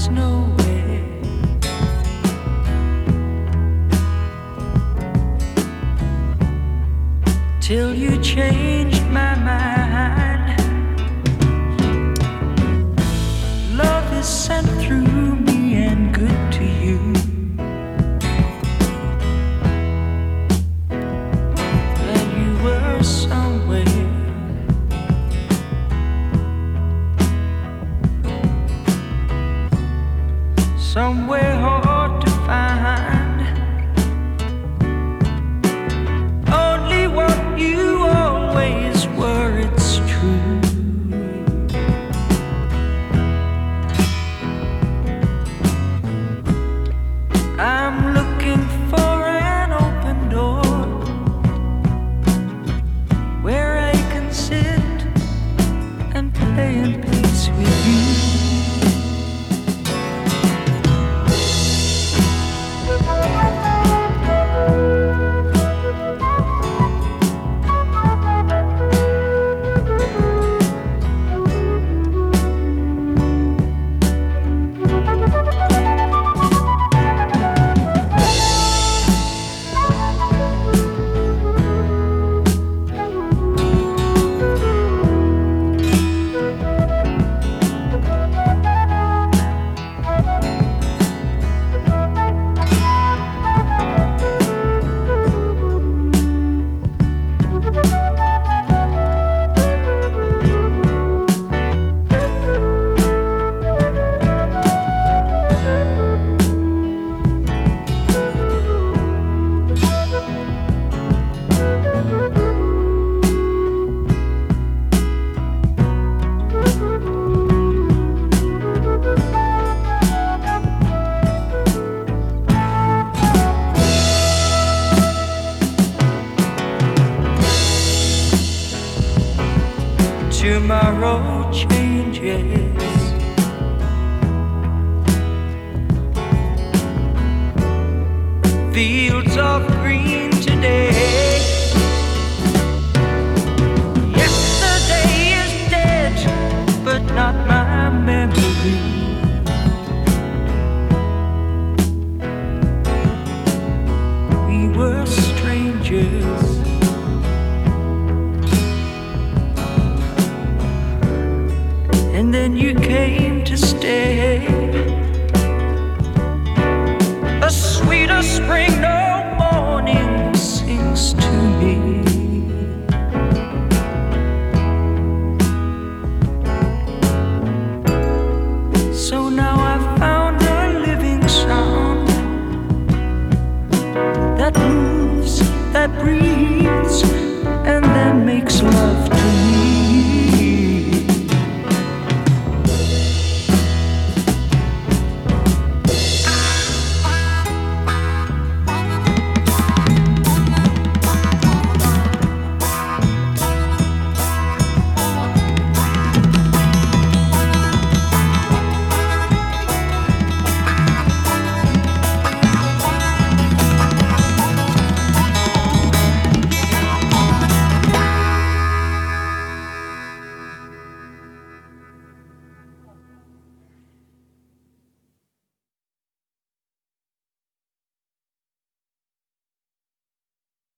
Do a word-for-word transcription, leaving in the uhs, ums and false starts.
was nowhere. Till you changed my mind. Love is sent through me and good to you. And you were somewhere, somewhere hard to find. Only what you always were, it's true. I'm looking for an open door where I can sit and play in peace with you. Tomorrow changes. Fields of green today. Yesterday is dead, but not my memory. We were strangers, and then you came to stay. A sweeter spring